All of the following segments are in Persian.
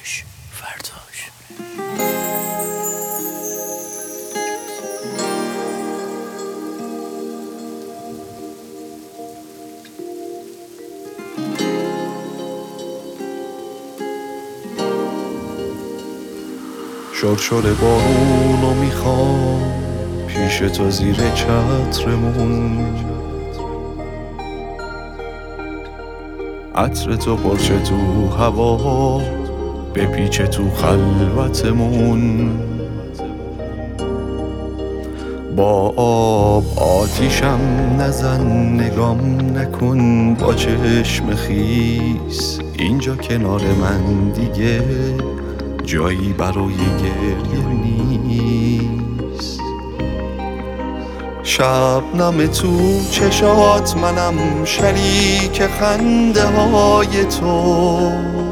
فرداش شرشر بارونو میخوام پیش تو زیر چترمون، عطر تو پرچه تو هوا بپیچه تو خلوتمون. با آب آتیشم نزن، نگام نکن با چشم خیس، اینجا کنار من دیگه جایی برای گریه نیست. شبنم تو چشات، منم شریک خنده های تو،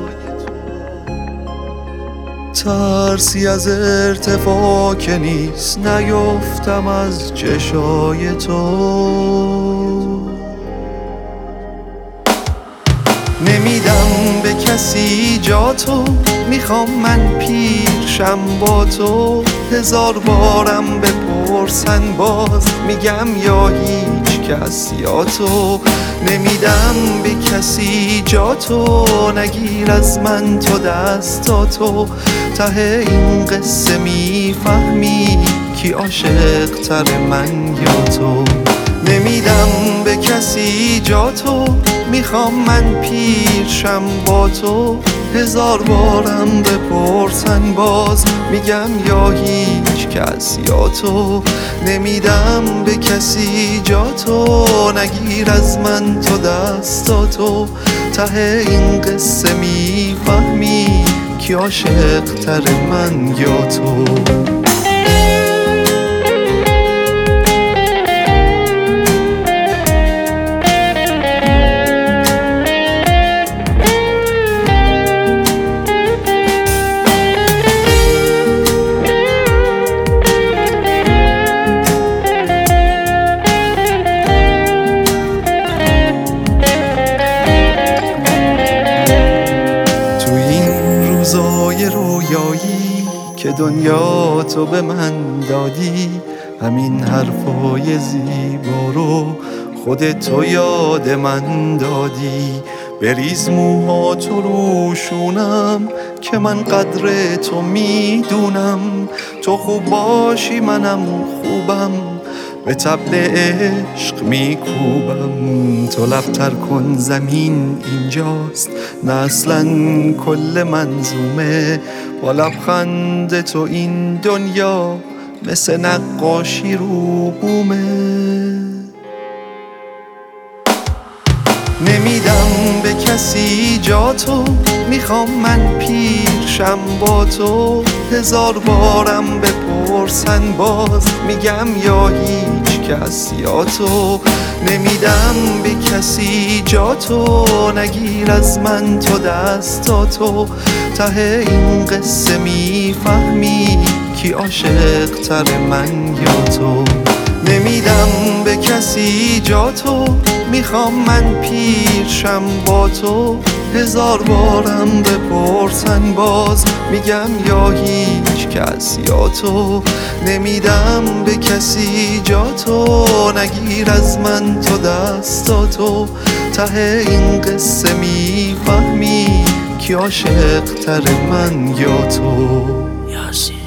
ترسی از ارتفاع که نیست، نیفتم از چشای تو. نمیدم به کسی جا تو، میخوام من پیرشم با تو، هزار بارم بپرسن باز میگم یا هیچ کس یا تو. نمیدم به کسی جا تو، نگیر از من تو دستاتو، ته این قصه میفهمی کی عاشق تر من یا تو. نمیدم به کسی جا تو، میخوام من پیرشم با تو، هزار بارم بپرسن باز میگم یا هیچ کس یا تو. نمیدم به کسی جا تو، نگیر از من تو دستاتو، ته این قصه میفهمی کی عاشق تر من یا تو. روزای رویایی که دنیا تو به من دادی، همین حرفای زیبا رو خودت تو یاد من دادی. بریز موها تو روشونم که من قدر تو میدونم، تو خوب باشی منم خوبم، به طبل عشق میکوبم. تو لبتر کن زمین اینجاست، نه اصلا کل منظومه، با لبخند تو این دنیا مثل نقاشی رو بومه. نمیدم به کسی جا تو، میخوام من پیرشم با تو، هزار بارم بپرسن باز میگم یا هیچ کس یا تو. نمیدم به کسی جا تو، نگیر از من تو دستاتو، ته این قصه میفهمی کی عاشق تر من یا تو. نمیدم به کسی جا تو، میخوام من پیرشم با تو، هزار بارم بپرسن باز میگم یا هیچ کس یا تو. نمیدم به کسی جا تو، نگیر از من تو دستاتو، ته این قصه میفهمی کی عاشق تر من یا تو. یاسین